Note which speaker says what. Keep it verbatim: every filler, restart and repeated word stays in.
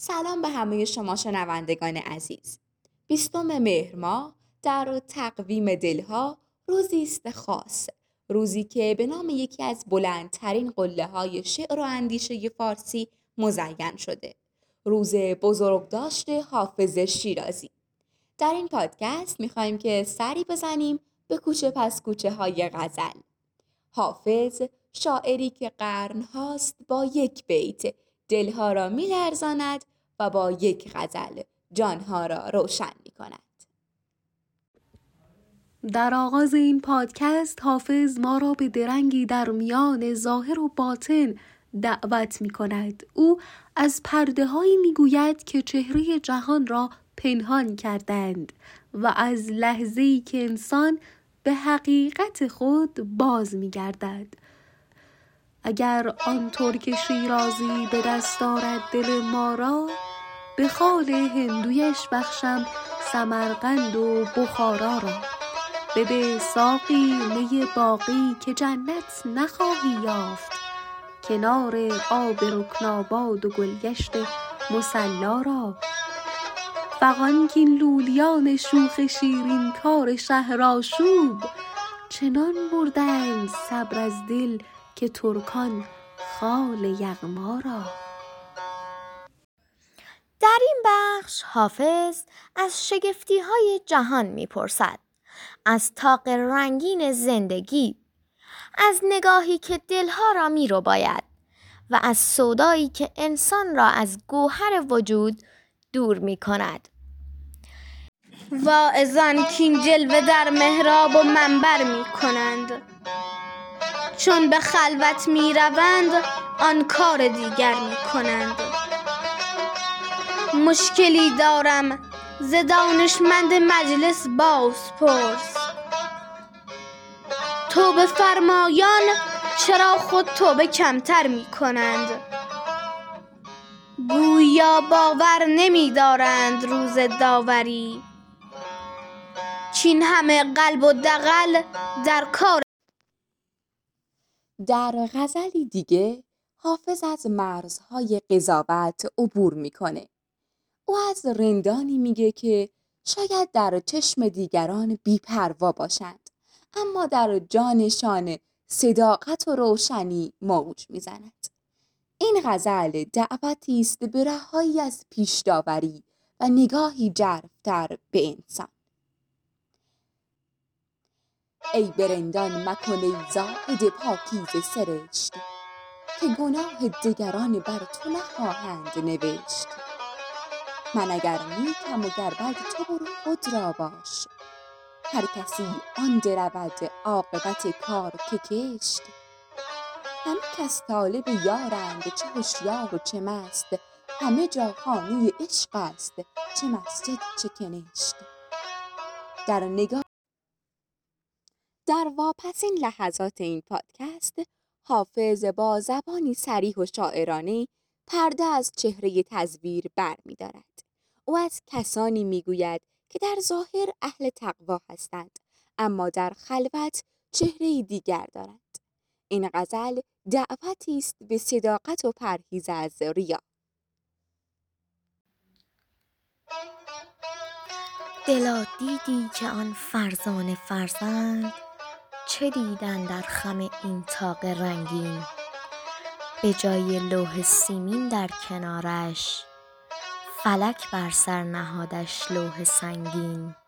Speaker 1: سلام به همه شما شنوندگان عزیز. بیستم مهر ماه در تقویم دلها روزی است خاص، روزی که به نام یکی از بلندترین قله‌های شعر و اندیشه فارسی مزین شده. روز بزرگداشت حافظ شیرازی. در این پادکست می‌خوایم که سری بزنیم به کوچه پس کوچه های غزل. حافظ شاعری که قرن‌هاست با یک بیت دلها را می‌لرزاند و با یک غزل جانها را روشن می‌کند.
Speaker 2: در آغاز این پادکست حافظ ما را به درنگی در میان ظاهر و باطن دعوت می‌کند. او از پرده‌هایی می‌گوید که چهره جهان را پنهان کردند و از لحظه‌ای که انسان به حقیقت خود باز می‌گردد. اگر آن ترک شیرازی به دست آرد دل ما را، به خال هندویش بخشم سمرقند و بخارا را. بده ساقی می باقی که جنت نخواهی یافت، کنار آب رکناباد و گلگشت مصلا را. فغان کین لولیان شوخ شیرین کار شهرآشوب، چنان بردند صبر از دل که ترکان خال یغما را.
Speaker 3: در این بخش حافظ از شگفتی‌های جهان می‌پرسد، از طاق رنگین زندگی، از نگاهی که دلها را می‌رباید و از سودایی که انسان را از گوهر وجود دور می‌کند. واعظان کین جلوه در محراب و منبر می‌کنند، چون به خلوت می‌روند آن کار دیگر می‌کنند. مشکلی دارم ز دانشمند مجلس باز پرس، توبه فرمایان چرا خود توبه کمتر می‌کنند؟ گویا باور نمی‌دارند روز داوری، چین همه قلب و دغل در کار.
Speaker 1: در غزلی دیگه حافظ از مرزهای قضاوت عبور میکنه. او از رندانی میگه که شاید در چشم دیگران بی‌پروا باشند، اما در جانشان صداقت و روشنی موج میزند. این غزل دعوتی است به رهایی از پیش‌داوری و نگاهی ژرف‌تر به انسان. ای برندان مکن ای زاهد پاکیزه سرشت، که گناه دگران بر تو نخواهند نوشت. من اگر نیکم و گر بد تو برو خود را باش، هر کسی آن درود عاقبت کار که کشت. همه کس طالب یارند، چه هوشیار و چه مست، همه جا خانه عشق است، چه مسجد چه کنشت. در نگاه در واپسین لحظات این پادکست حافظ با زبانی صریح و شاعرانه پرده از چهره تصویر بر می دارد. او از کسانی می گوید که در ظاهر اهل تقوا هستند، اما در خلوت چهره دیگر دارند. این غزل دعوتی است به صداقت و پرهیز از ریا.
Speaker 3: دلا دیدی که آن فرزانه فرزند، چه دیدن در خم این طاق رنگین؟ به جای لوح سیمین در کنارش، فلک بر سر نهادش لوح سنگین.